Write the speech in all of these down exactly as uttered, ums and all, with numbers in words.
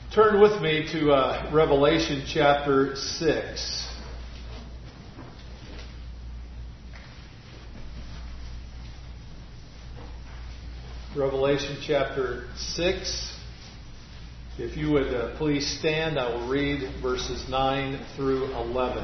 Turn with me to uh, Revelation chapter six. Revelation chapter six. If you would uh, please stand, I will read verses nine through eleven.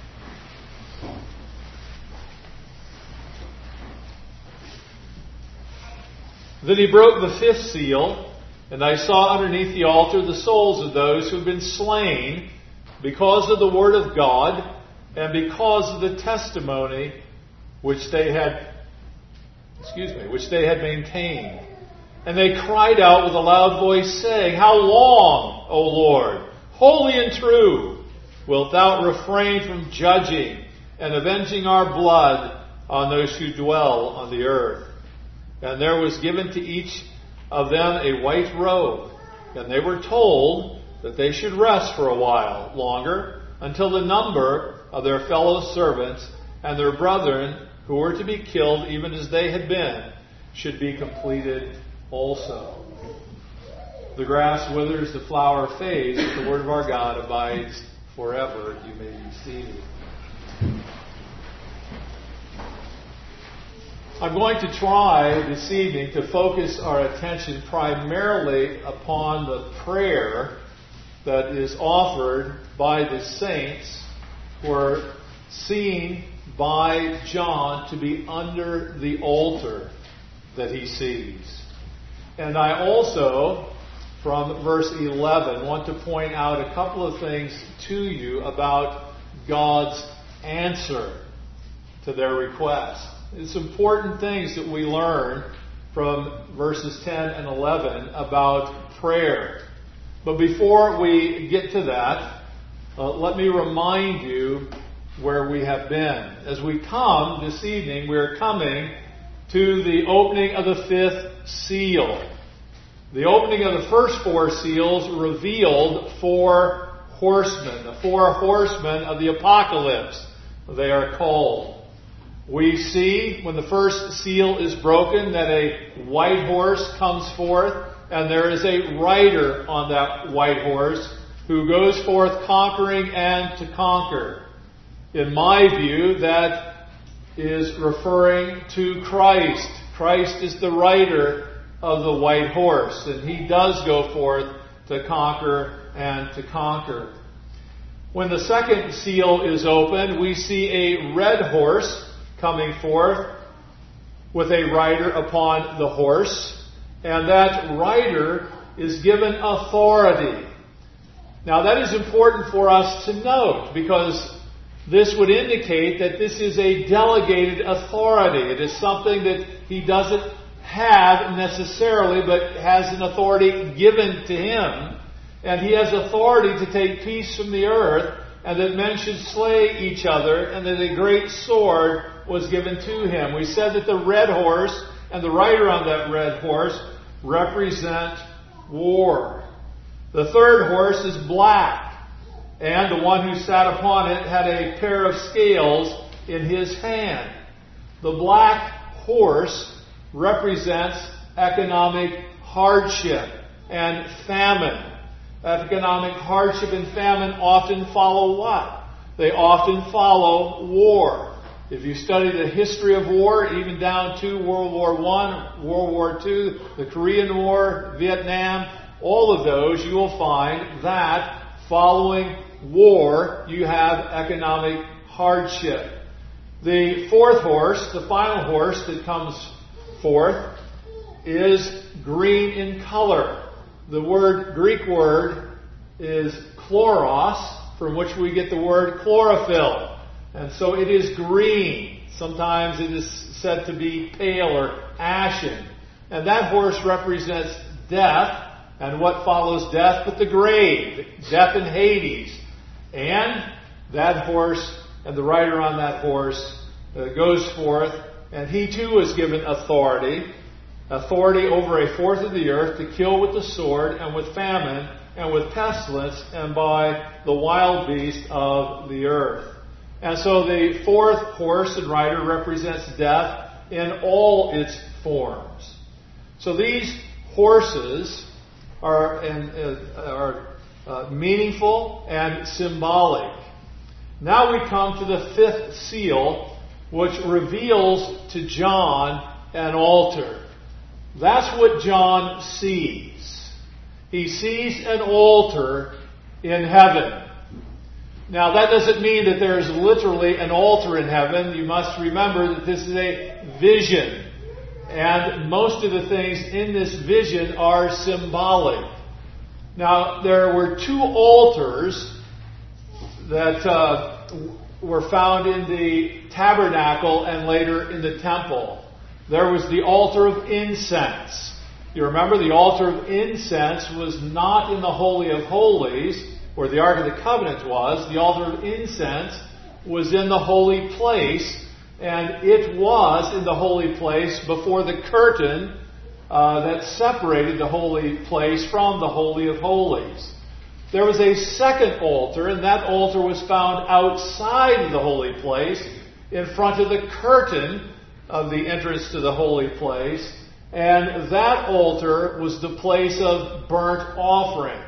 Then he broke the fifth seal, and I saw underneath the altar the souls of those who had been slain because of the word of God and because of the testimony which they had, excuse me, which they had maintained. And they cried out with a loud voice, saying, How long, O Lord, holy and true, wilt thou refrain from judging and avenging our blood on those who dwell on the earth? And there was given to each of them a white robe, and they were told that they should rest for a while longer until the number of their fellow servants and their brethren who were to be killed even as they had been should be completed also. The grass withers, the flower fades, but the word of our God abides forever. You may be seated. I'm going to try this evening to focus our attention primarily upon the prayer that is offered by the saints who are seen by John to be under the altar that he sees. And I also, from verse eleven, want to point out a couple of things to you about God's answer to their request. It's important things that we learn from verses ten and eleven about prayer. But before we get to that, uh, let me remind you where we have been. As we come this evening, we are coming to the opening of the fifth seal. The opening of the first four seals revealed four horsemen, the four horsemen of the apocalypse, they are called. We see when the first seal is broken that a white horse comes forth, and there is a rider on that white horse who goes forth conquering and to conquer. In my view, that is referring to Christ. Christ is the rider of the white horse, and he does go forth to conquer and to conquer. When the second seal is opened, we see a red horse coming forth with a rider upon the horse, and that rider is given authority. Now that is important for us to note, because this would indicate that this is a delegated authority. It is something that he doesn't have necessarily, but has an authority given to him, and he has authority to take peace from the earth, and that men should slay each other, and that a great sword was given to him. We said that the red horse and the rider on that red horse represent war. The third horse is black, and the one who sat upon it had a pair of scales in his hand. The black horse represents economic hardship and famine. Economic hardship and famine often follow what? They often follow war. If you study the history of war, even down to World War One, World War Two, the Korean War, Vietnam, all of those, you will find that following war, you have economic hardship. The fourth horse, the final horse that comes forth, is green in color. The word, Greek word, is chloros, from which we get the word chlorophyll. And so it is green. Sometimes it is said to be pale or ashen. And that horse represents death, and what follows death but the grave, death in Hades. And that horse and the rider on that horse uh, goes forth, and he too is given authority. Authority over a fourth of the earth to kill with the sword and with famine and with pestilence and by the wild beast of the earth. And so the fourth horse and rider represents death in all its forms. So these horses are, and, uh, are uh, meaningful and symbolic. Now we come to the fifth seal, which reveals to John an altar. That's what John sees. He sees an altar in heaven. Now that doesn't mean that there is literally an altar in heaven. You must remember that this is a vision. And most of the things in this vision are symbolic. Now there were two altars that uh, were found in the tabernacle and later in the temple. There was the altar of incense. You remember the altar of incense was not in the Holy of Holies, where the Ark of the Covenant was. The altar of incense was in the holy place, and it was in the holy place before the curtain uh, that separated the holy place from the Holy of Holies. There was a second altar, and that altar was found outside of the holy place, in front of the curtain of the entrance to the holy place, and that altar was the place of burnt offering.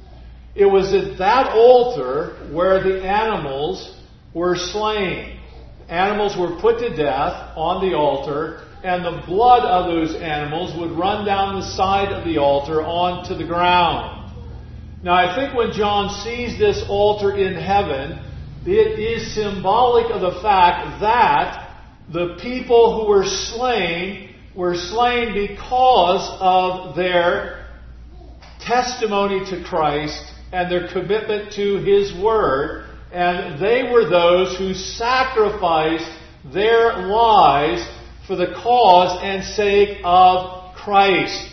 It was at that altar where the animals were slain. Animals were put to death on the altar, and the blood of those animals would run down the side of the altar onto the ground. Now, I think when John sees this altar in heaven, it is symbolic of the fact that the people who were slain were slain because of their testimony to Christ and their commitment to His Word. And they were those who sacrificed their lives for the cause and sake of Christ.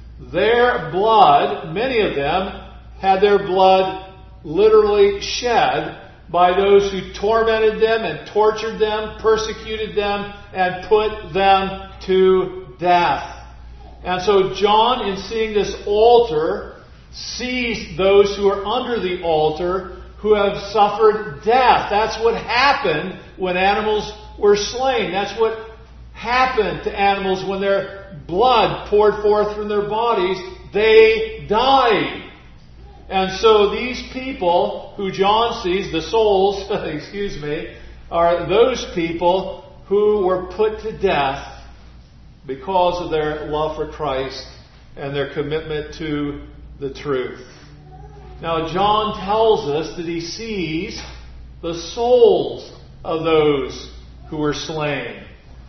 Their blood, many of them, had their blood literally shed by those who tormented them and tortured them, persecuted them, and put them to death. And so John, in seeing this altar, sees those who are under the altar who have suffered death. That's what happened when animals were slain. That's what happened to animals when their blood poured forth from their bodies. They died. And so these people who John sees, the souls, excuse me, are those people who were put to death because of their love for Christ and their commitment to the truth. Now John tells us that he sees the souls of those who were slain.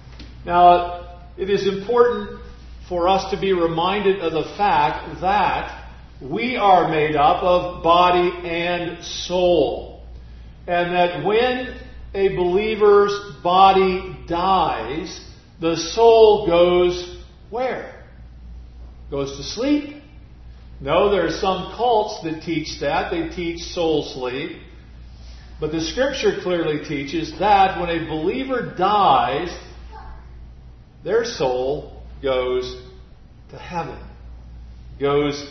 Now it is important for us to be reminded of the fact that we are made up of body and soul. And that when a believer's body dies, the soul goes where? Goes to sleep? No, there are some cults that teach that. They teach soul sleep. But the Scripture clearly teaches that when a believer dies, their soul goes to heaven. Goes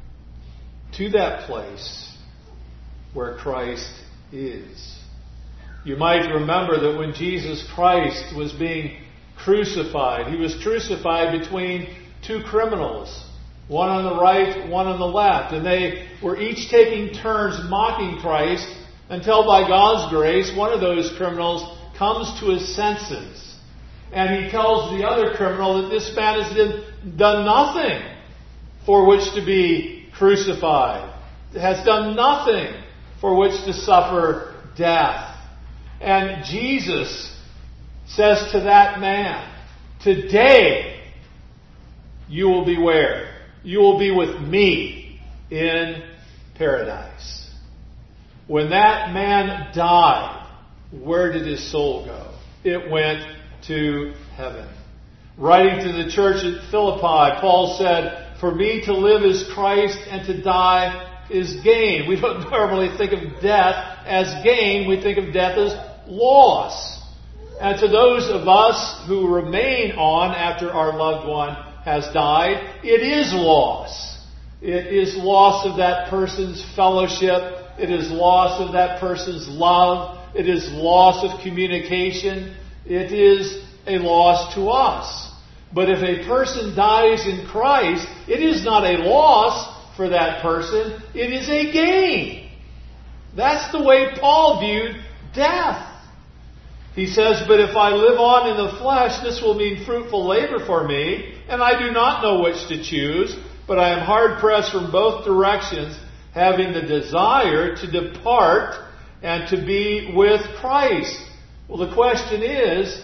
to that place where Christ is. You might remember that when Jesus Christ was being crucified, He was crucified between two criminals, one on the right, one on the left, and they were each taking turns mocking Christ until by God's grace one of those criminals comes to his senses, and he tells the other criminal that this man has done nothing for which to be crucified, has done nothing for which to suffer death. And Jesus says to that man, today you will be where? You will be with me in paradise. When that man died, where did his soul go? It went to heaven. Writing to the church at Philippi, Paul said, for me to live is Christ and to die is gain. We don't normally think of death as gain. We think of death as loss. And to those of us who remain on after our loved one has died, it is loss. It is loss of that person's fellowship. It is loss of that person's love. It is loss of communication. It is a loss to us. But if a person dies in Christ, it is not a loss. for that person, it is a gain. That's the way Paul viewed death. He says, but if I live on in the flesh, this will mean fruitful labor for me, and I do not know which to choose, but I am hard pressed from both directions, having the desire to depart and to be with Christ. Well, the question is,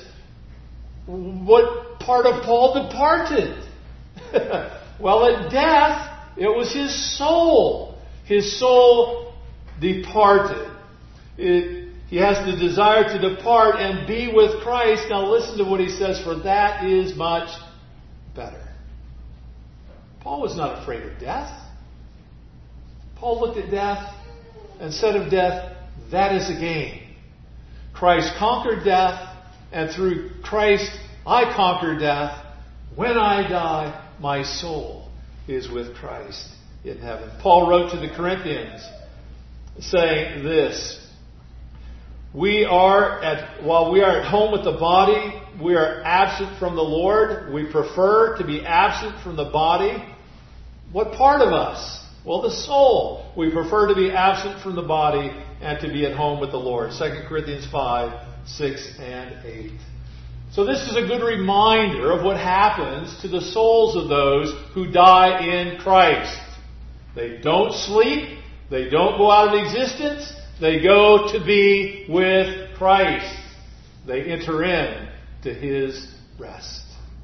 what part of Paul departed? Well, at death, it was his soul. His soul departed. It, he has the desire to depart and be with Christ. Now listen to what he says, for that is much better. Paul was not afraid of death. Paul looked at death and said of death, that is a gain. Christ conquered death, and through Christ I conquer death. When I die, my soul is with Christ in heaven. Paul wrote to the Corinthians saying this, we are at, while we are at home with the body, we are absent from the Lord. We prefer to be absent from the body. What part of us? Well, the soul. We prefer to be absent from the body and to be at home with the Lord. Second Corinthians five, six, and eight. So this is a good reminder of what happens to the souls of those who die in Christ. They don't sleep. They don't go out of existence. They go to be with Christ. They enter in to His rest.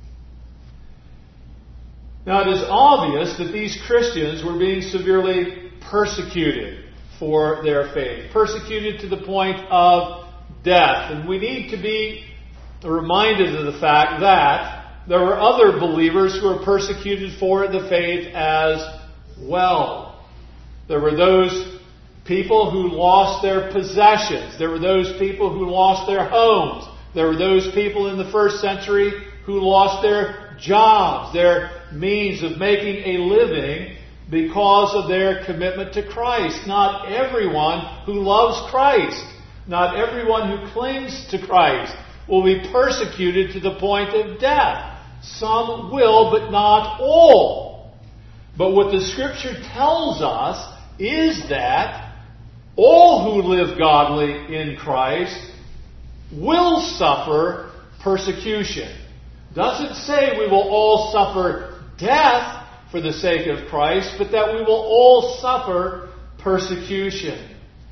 Now it is obvious that these Christians were being severely persecuted for their faith. Persecuted to the point of death. And we need to be reminded of the fact that there were other believers who were persecuted for the faith as well. There were those people who lost their possessions. There were those people who lost their homes. There were those people in the first century who lost their jobs, their means of making a living because of their commitment to Christ. Not everyone who loves Christ, not everyone who clings to Christ will be persecuted to the point of death. Some will, but not all. But what the Scripture tells us is that all who live godly in Christ will suffer persecution. Doesn't say we will all suffer death for the sake of Christ, but that we will all suffer persecution.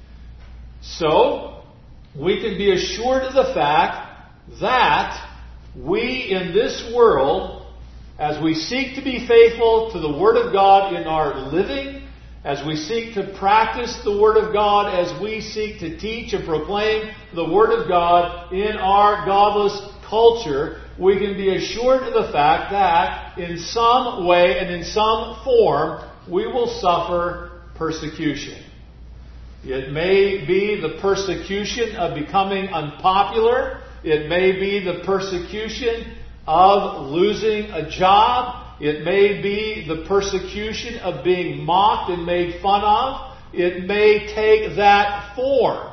So, we can be assured of the fact that we in this world, as we seek to be faithful to the Word of God in our living, as we seek to practice the Word of God, as we seek to teach and proclaim the Word of God in our godless culture, we can be assured of the fact that in some way and in some form we will suffer persecution. It may be the persecution of becoming unpopular. It may be the persecution of losing a job. It may be the persecution of being mocked and made fun of. It may take that form.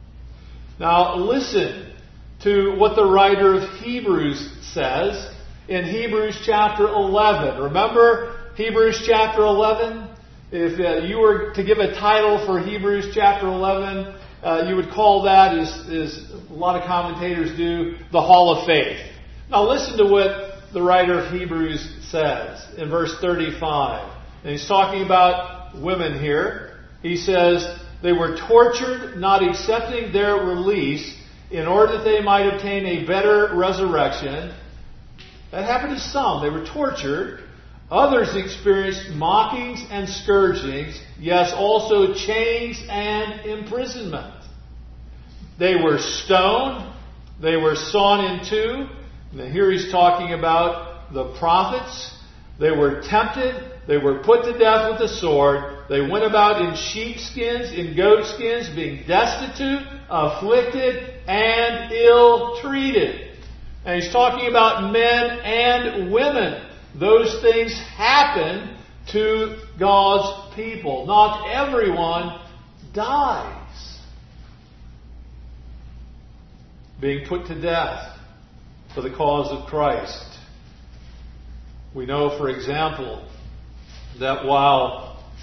Now listen to what the writer of Hebrews says in Hebrews chapter eleven. Remember Hebrews chapter eleven? If uh, you were to give a title for Hebrews chapter eleven, uh, you would call that, as, as a lot of commentators do, the Hall of Faith. Now listen to what the writer of Hebrews says in verse thirty-five. And he's talking about women here. He says, they were tortured, not accepting their release, in order that they might obtain a better resurrection. That happened to some. They were tortured. Others experienced mockings and scourgings, yes, also chains and imprisonment. They were stoned. They were sawn in two. Now here he's talking about the prophets. They were tempted. They were put to death with the sword. They went about in sheepskins, in goatskins, being destitute, afflicted, and ill-treated. And he's talking about men and women. Those things happen to God's people. Not everyone dies being put to death for the cause of Christ. We know, for example, that while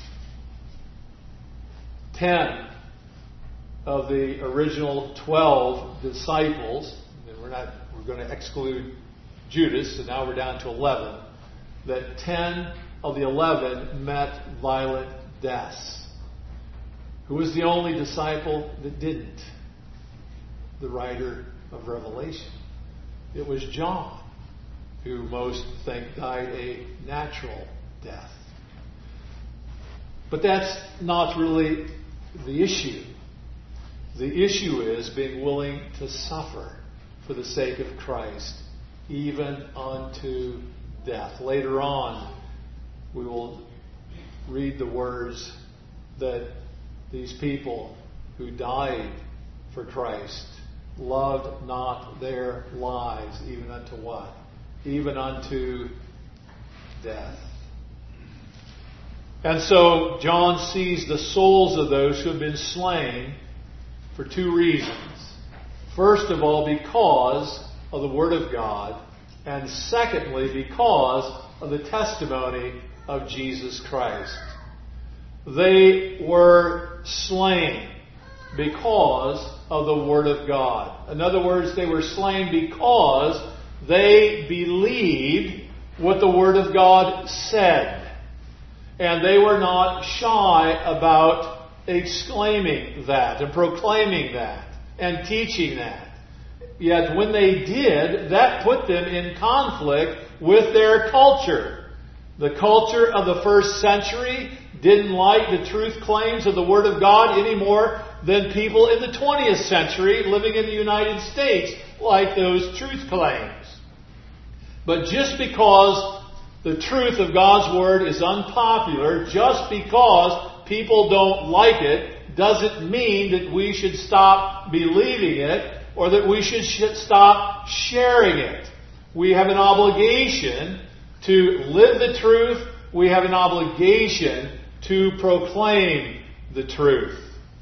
ten of the original twelve disciples, and we're not we're going to exclude Judas, so now we're down to eleven, that ten of the eleven met violent deaths. Who was the only disciple that didn't? The writer of Revelation. It was John, who most think died a natural death. But that's not really the issue. The issue is being willing to suffer for the sake of Christ, even unto death. Later on, we will read the words that these people who died for Christ loved not their lives, even unto what? Even unto death. And so John sees the souls of those who have been slain for two reasons. First of all, because of the Word of God, and secondly, because of the testimony of Jesus Christ. They were slain because of the Word of God. In other words, they were slain because they believed what the Word of God said. And they were not shy about exclaiming that and proclaiming that and teaching that. Yet when they did, that put them in conflict with their culture. The culture of the first century didn't like the truth claims of the Word of God any more than people in the twentieth century living in the United States like those truth claims. But just because the truth of God's Word is unpopular, just because people don't like it, doesn't mean that we should stop believing it or that we should stop sharing it. We have an obligation to live the truth. We have an obligation to proclaim the truth.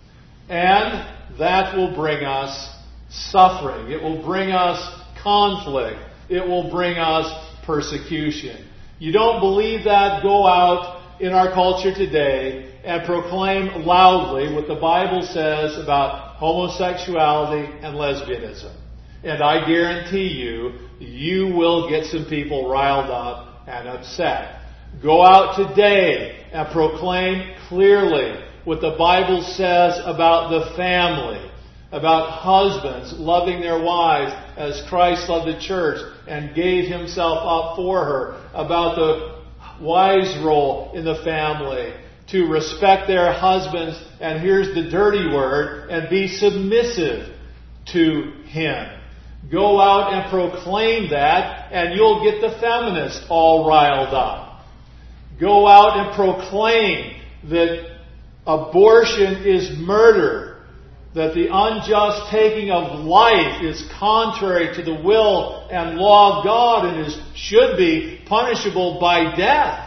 And that will bring us suffering. It will bring us conflict. It will bring us persecution. You don't believe that? Go out in our culture today and proclaim loudly what the Bible says about homosexuality and lesbianism. And I guarantee you, you will get some people riled up and upset. Go out today and proclaim clearly what the Bible says about the family, about husbands loving their wives as Christ loved the church and gave himself up for her, about the wife's role in the family, to respect their husbands, and here's the dirty word, and be submissive to him. Go out and proclaim that, and you'll get the feminists all riled up. Go out and proclaim that abortion is murder, that the unjust taking of life is contrary to the will and law of God and is, should be punishable by death.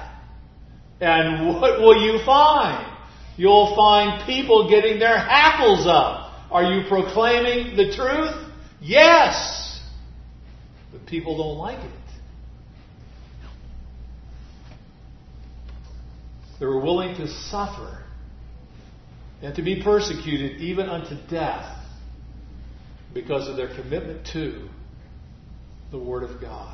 And what will you find? You'll find people getting their hackles up. Are you proclaiming the truth? Yes. But people don't like it. They were willing to suffer and to be persecuted even unto death because of their commitment to the Word of God.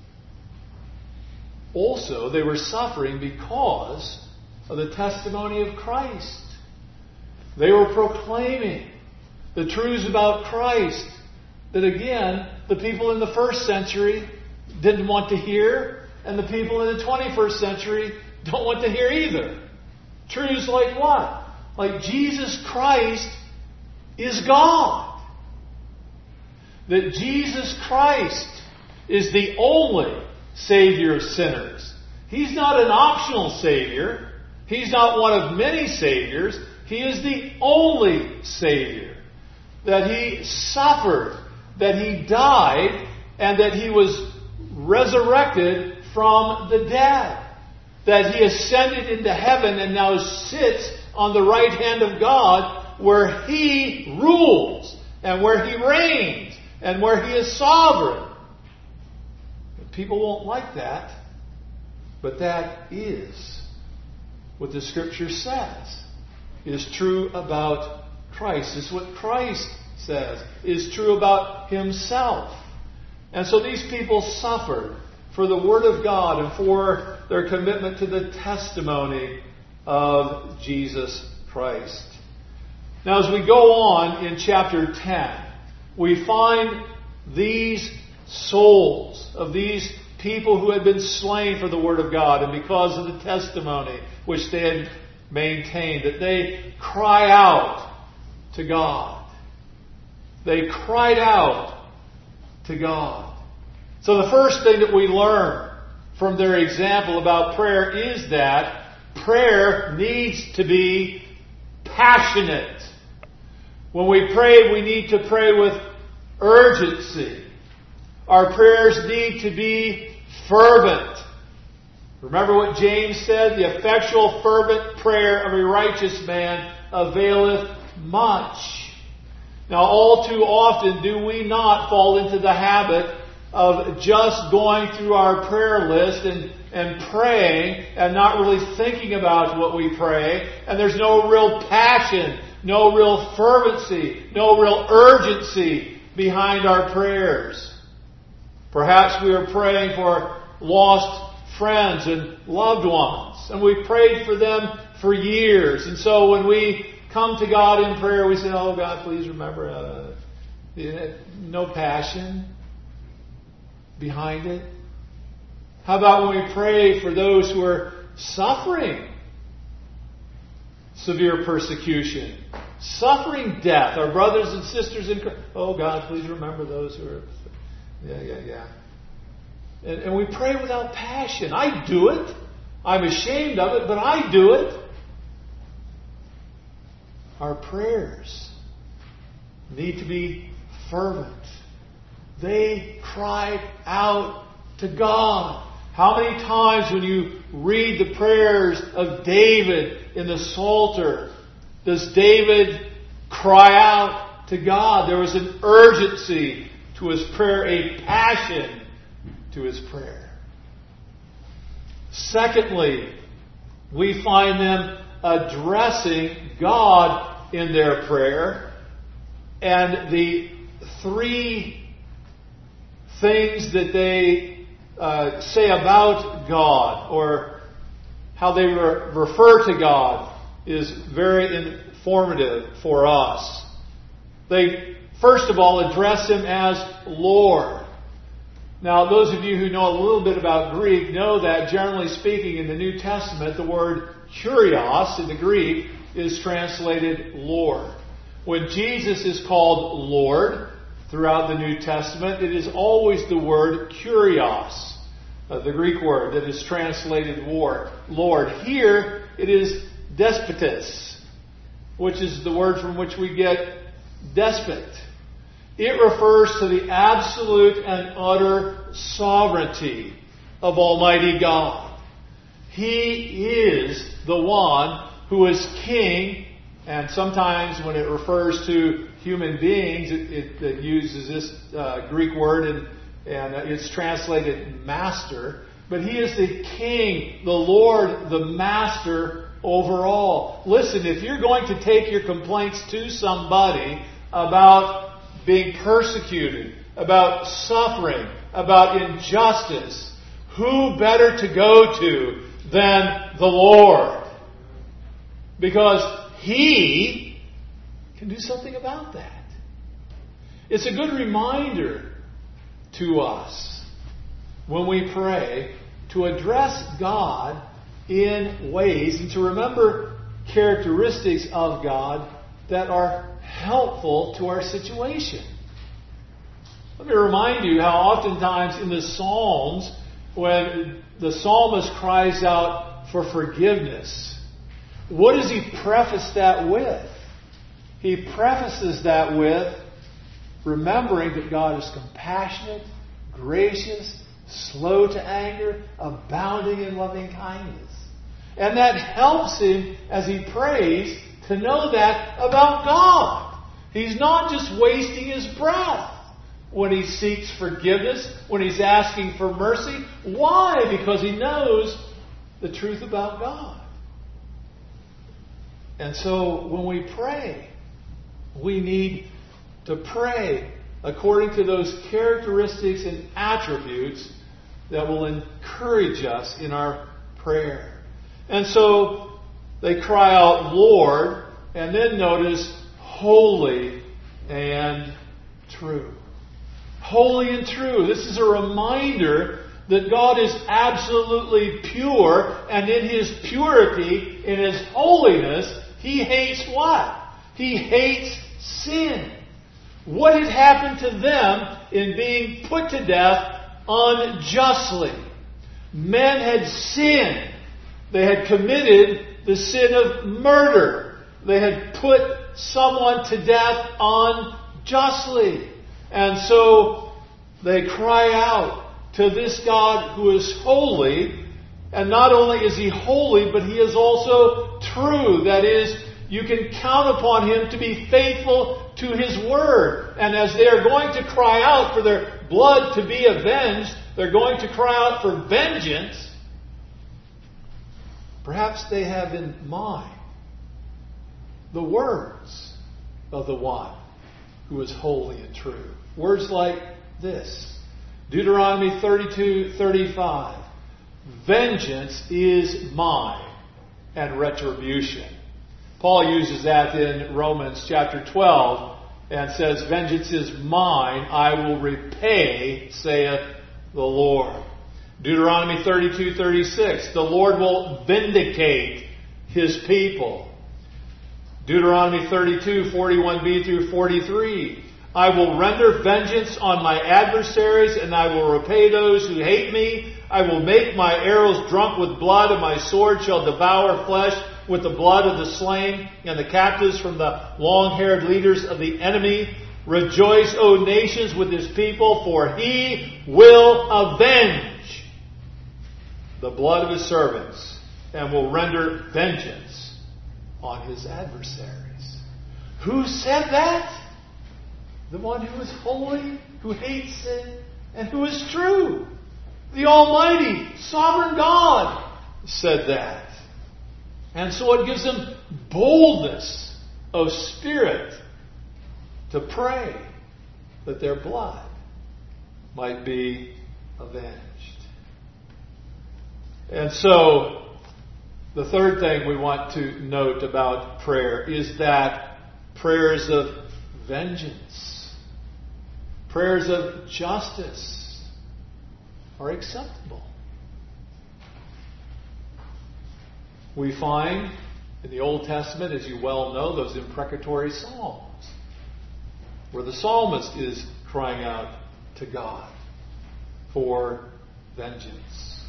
Also, they were suffering because of the testimony of Christ. They were proclaiming the truths about Christ that, again, the people in the first century didn't want to hear, and the people in the twenty-first century don't want to hear either. Truths like what? Like Jesus Christ is God. That Jesus Christ is the only Savior of sinners. He's not an optional Savior. He's not one of many Saviors. He is the only Savior. That He suffered, that He died, and that He was resurrected from the dead. That He ascended into heaven and now sits on the right hand of God, where He rules and where He reigns and where He is sovereign. But people won't like that, but that is what the Scripture says. is true about Christ. It's what Christ says is true about Himself. And so these people suffered for the Word of God and for their commitment to the testimony of Jesus Christ. Now, as we go on in chapter ten, we find these souls of these people who had been slain for the Word of God and because of the testimony which they had maintained, that they cry out to God. They cried out to God. So the first thing that we learn from their example about prayer is that prayer needs to be passionate. When we pray, we need to pray with urgency. Our prayers need to be fervent. Remember what James said? The effectual fervent prayer of a righteous man availeth much. Now, all too often do we not fall into the habit of just going through our prayer list and, and praying and not really thinking about what we pray, and there's no real passion, no real fervency, no real urgency behind our prayers. Perhaps we are praying for lost friends and loved ones, and we've prayed for them for years. And so when we come to God in prayer, we say, "Oh God, please remember," uh, no passion behind it. How about when we pray for those who are suffering severe persecution, suffering death, our brothers and sisters in Christ? "Oh God, please remember those who are..." Yeah, yeah, yeah. And, and we pray without passion. I do it. I'm ashamed of it, but I do it. Our prayers need to be fervent. They cried out to God. How many times when you read the prayers of David in the Psalter, does David cry out to God? There was an urgency to his prayer, a passion to his prayer. Secondly, we find them addressing God in their prayer. And the three things that they uh, say about God, or how they re- refer to God, is very informative for us. They, first of all, address Him as Lord. Now, those of you who know a little bit about Greek know that, generally speaking, in the New Testament, the word kurios in the Greek is translated Lord. When Jesus is called Lord throughout the New Testament, it is always the word kurios, uh, the Greek word that is translated Lord. Lord. Here, it is despotes, which is the word from which we get despot. It refers to the absolute and utter sovereignty of Almighty God. He is the one who is king, and sometimes when it refers to human beings, it, it, it uses this uh, Greek word, and, and it's translated master. But He is the king, the Lord, the master over all. Listen, if you're going to take your complaints to somebody about being persecuted, about suffering, about injustice, who better to go to than the Lord? Because He can do something about that. It's a good reminder to us when we pray to address God in ways and to remember characteristics of God that are helpful to our situation. Let me remind you how oftentimes in the Psalms, when the psalmist cries out for forgiveness, what does he preface that with? He prefaces that with remembering that God is compassionate, gracious, slow to anger, abounding in loving kindness. And that helps him as he prays to know that about God. He's not just wasting his breath when he seeks forgiveness, when he's asking for mercy. Why? Because he knows the truth about God. And so when we pray, we need to pray according to those characteristics and attributes that will encourage us in our prayer. And so they cry out, Lord, and then notice, holy and true. Holy and true. This is a reminder that God is absolutely pure, and in His purity, in His holiness, He hates what? He hates sin. What had happened to them in being put to death unjustly? Men had sinned. They had committed the sin of murder. They had put someone to death unjustly. And so they cry out to this God who is holy. And not only is He holy, but He is also true. That is, you can count upon Him to be faithful to His word. And as they are going to cry out for their blood to be avenged, they're going to cry out for vengeance. Perhaps they have in mind the words of the one who is holy and true. Words like this. Deuteronomy thirty-two thirty-five. Vengeance is mine and retribution. Paul uses that in Romans chapter twelve and says, vengeance is mine, I will repay, saith the Lord. Deuteronomy thirty-two thirty-six. The Lord will vindicate His people. Deuteronomy thirty-two forty-one b through forty-three. I will render vengeance on my adversaries, and I will repay those who hate me. I will make my arrows drunk with blood, and my sword shall devour flesh with the blood of the slain and the captives from the long-haired leaders of the enemy. Rejoice, O nations, with His people, for He will avenge the blood of His servants and will render vengeance on His adversaries. Who said that? The one who is holy, who hates sin, and who is true. The Almighty, Sovereign God said that. And so it gives them boldness of spirit to pray that their blood might be avenged. And so the third thing we want to note about prayer is that prayers of vengeance, prayers of justice are acceptable. We find in the Old Testament, as you well know, those imprecatory psalms, where the psalmist is crying out to God for vengeance.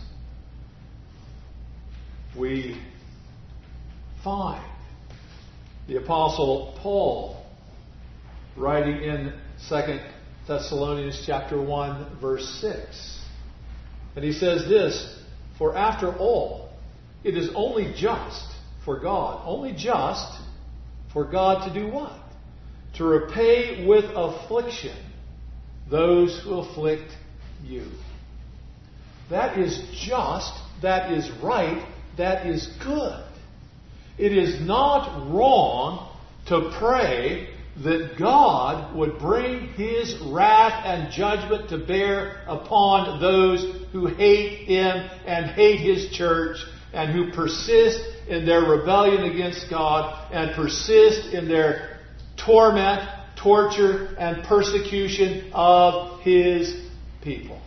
We find the Apostle Paul writing in Second Thessalonians chapter one, verse six. And he says this, for after all, it is only just for God, only just for God to do what? To repay with affliction those who afflict you. That is just, that is right, that is good. It is not wrong to pray that God would bring His wrath and judgment to bear upon those who hate Him and hate His church and who persist in their rebellion against God and persist in their torment, torture, and persecution of His people.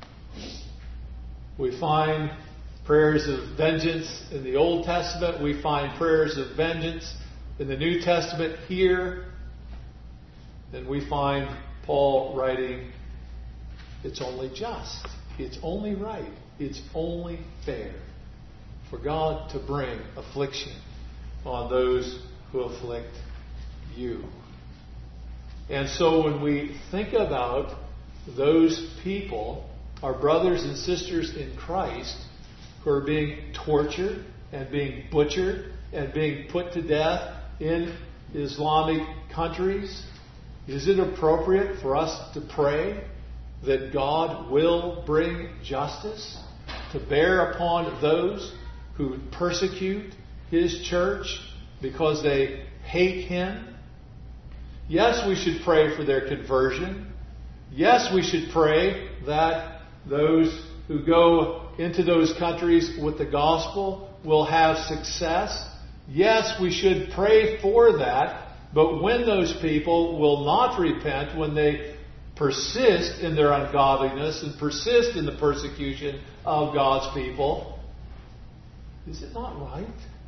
We find prayers of vengeance in the Old Testament. We find prayers of vengeance in the New Testament here. Then we find Paul writing, it's only just, it's only right, it's only fair for God to bring affliction on those who afflict you. And so when we think about those people, our brothers and sisters in Christ, who are being tortured and being butchered and being put to death in Islamic countries, is it appropriate for us to pray that God will bring justice to bear upon those who persecute His church, because they hate Him? Yes, we should pray for their conversion. Yes, we should pray that those who go into those countries with the gospel will have success. Yes, we should pray for that. But when those people will not repent, when they persist in their ungodliness and persist in the persecution of God's people, is it not right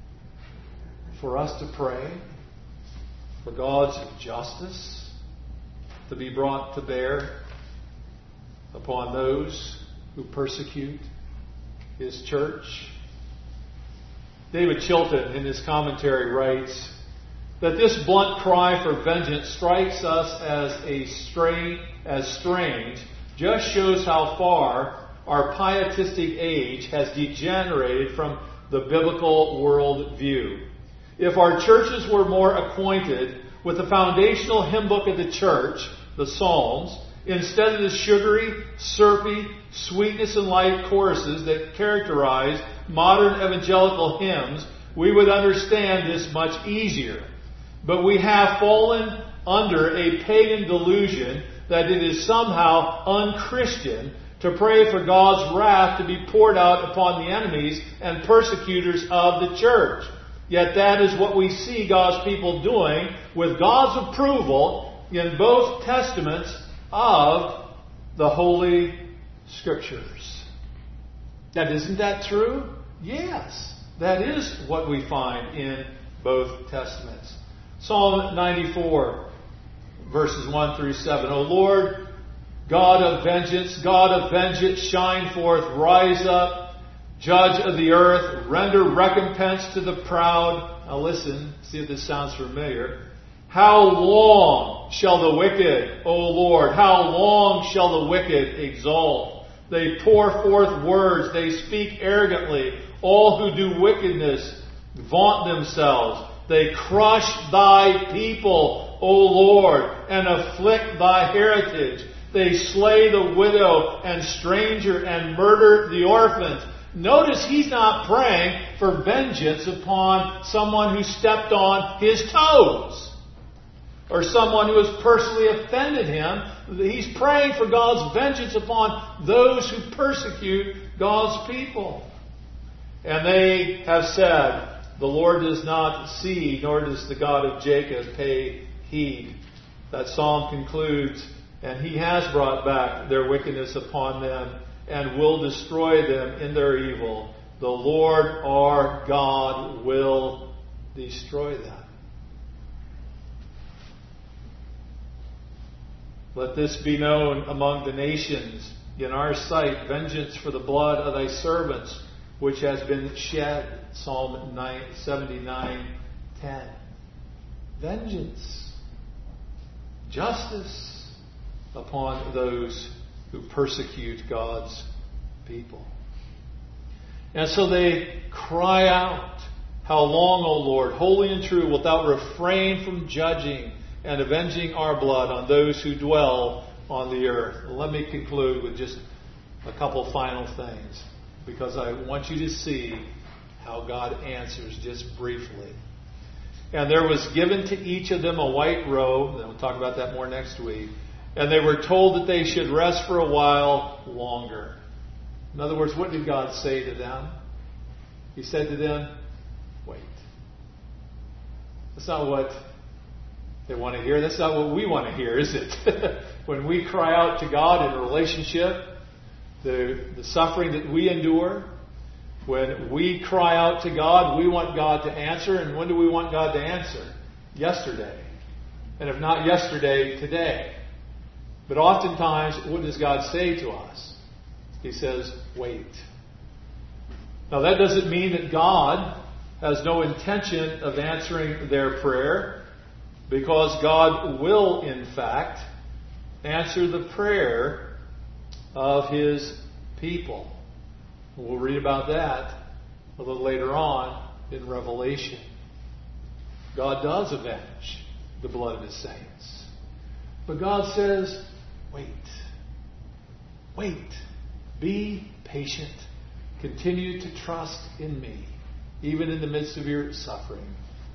for us to pray for God's justice to be brought to bear upon those who persecute His church? David Chilton, in his commentary, writes that this blunt cry for vengeance strikes us as a strange, as strange, just shows how far our pietistic age has degenerated from the biblical world view. If our churches were more acquainted with the foundational hymn book of the church, the Psalms, instead of the sugary, syrupy, sweetness and light choruses that characterize modern evangelical hymns, we would understand this much easier. But we have fallen under a pagan delusion that it is somehow unchristian to pray for God's wrath to be poured out upon the enemies and persecutors of the church. Yet that is what we see God's people doing with God's approval in both testaments of the Holy Scriptures. Now, isn't that true? Yes, that is what we find in both testaments. Psalm ninety-four, verses one through seven. O Lord, God of vengeance, God of vengeance, shine forth, rise up, Judge of the earth, render recompense to the proud. Now listen, see if this sounds familiar. How long shall the wicked, O Lord, how long shall the wicked exalt? They pour forth words, they speak arrogantly. All who do wickedness vaunt themselves. They crush thy people, O Lord, and afflict thy heritage. They slay the widow and stranger and murder the orphans. Notice he's not praying for vengeance upon someone who stepped on his toes or someone who has personally offended him. He's praying for God's vengeance upon those who persecute God's people. And they have said, the Lord does not see, nor does the God of Jacob pay heed. That psalm concludes, and He has brought back their wickedness upon them and will destroy them in their evil. The Lord our God will destroy them. Let this be known among the nations in our sight, vengeance for the blood of thy servants, which has been shed. Psalm seventy-nine ten. Vengeance, justice upon those who persecute God's people. And so they cry out, how long, O Lord, holy and true, wilt thou refrain from judging and avenging our blood on those who dwell on the earth? Let me conclude with just a couple final things, because I want you to see how God answers just briefly. And there was given to each of them a white robe, and we'll talk about that more next week, and they were told that they should rest for a while longer. In other words, what did God say to them? He said to them, wait. That's not what they want to hear. That's not what we want to hear, is it? When we cry out to God in a relationship, the, the suffering that we endure, when we cry out to God, we want God to answer. And when do we want God to answer? Yesterday. And if not yesterday, today. But oftentimes, what does God say to us? He says, wait. Now that doesn't mean that God has no intention of answering their prayer, because God will, in fact, answer the prayer of His people. We'll read about that a little later on in Revelation. God does avenge the blood of His saints. But God says, wait. Wait. Be patient. Continue to trust in me, even in the midst of your suffering.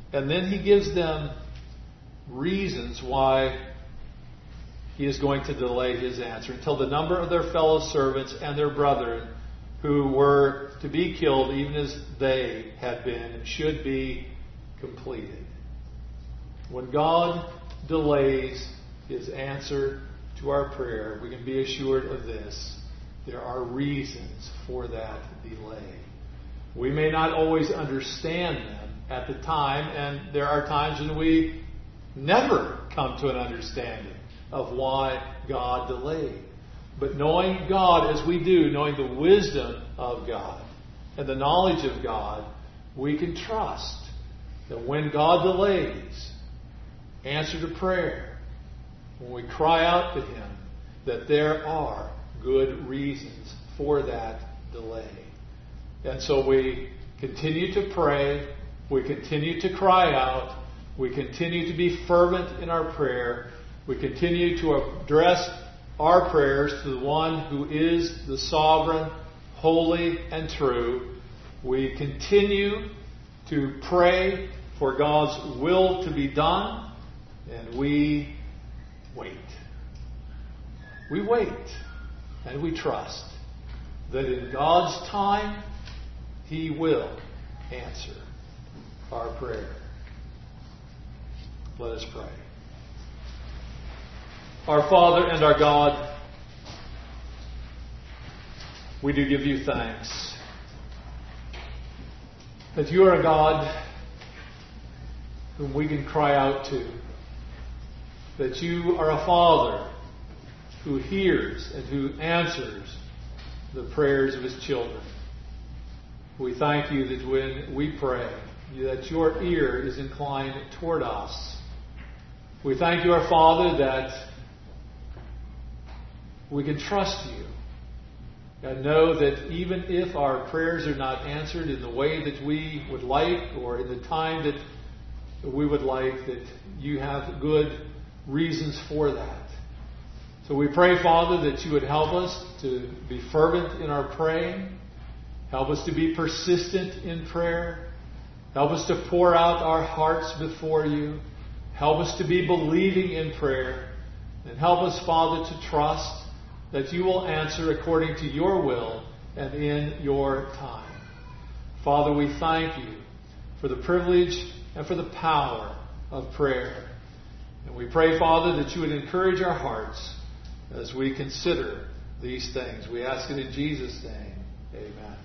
And then he gives them reasons why he is going to delay his answer until the number of their fellow servants and their brethren who were to be killed, even as they had been, should be completed. When God delays his answer to our prayer, we can be assured of this. There are reasons for that delay. We may not always understand them at the time, and there are times when we never come to an understanding of why God delayed. But knowing God as we do, knowing the wisdom of God and the knowledge of God, we can trust that when God delays answer to prayer, when we cry out to him, that there are good reasons for that delay. And so we continue to pray, we continue to cry out, we continue to be fervent in our prayer, we continue to address our prayers to the one who is the sovereign, holy, and true. We continue to pray for God's will to be done, and we wait. We wait, and we trust that in God's time, he will answer our prayer. Let us pray. Our Father and our God, we do give you thanks that you are a God whom we can cry out to, that you are a Father who hears and who answers the prayers of his children. We thank you that when we pray, that your ear is inclined toward us. We thank you, our Father, that we can trust you and know that even if our prayers are not answered in the way that we would like or in the time that we would like, that you have good reasons for that. So we pray, Father, that you would help us to be fervent in our praying. Help us to be persistent in prayer. Help us to pour out our hearts before you. Help us to be believing in prayer. And help us, Father, to trust that you will answer according to your will and in your time. Father, we thank you for the privilege and for the power of prayer. And we pray, Father, that you would encourage our hearts as we consider these things. We ask it in Jesus' name. Amen.